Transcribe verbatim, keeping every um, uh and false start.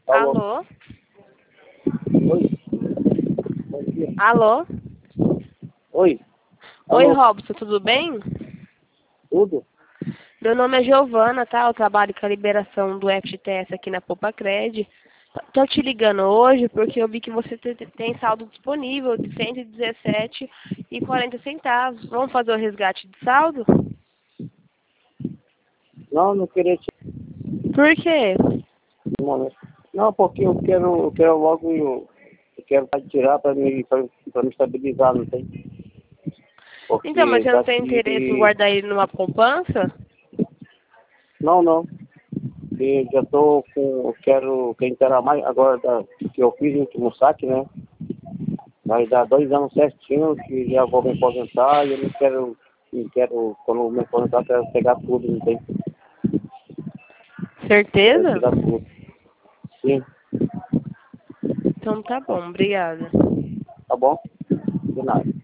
Alô? Alô? Oi? Bom dia. Alô? Oi? Oi, Alô? Robson, tudo bem? Tudo? Meu nome é Giovana, tá? Eu trabalho com a liberação do F G T S aqui na Popacred. Tô te ligando hoje porque eu vi que você te- tem saldo disponível de cento e dezessete reais e quarenta centavos. Vamos fazer o resgate de saldo? Não, não queria te Por quê? no momento. Não, porque eu quero, eu quero logo, eu, eu quero tirar para me, para me estabilizar, não tem? Então, mas Porque você não tem interesse em daqui... guardar ele numa poupança? Não, não. Eu já tô com, eu quero, quem terá mais, agora da, que eu fiz o último saque, né? Vai dar dois anos certinho que já vou me aposentar e eu não quero, não quero, quando eu me aposentar, eu quero pegar tudo, não tem? Quero Certeza? tirar tudo. Sim, Então tá bom, obrigada. tá bom? De nada.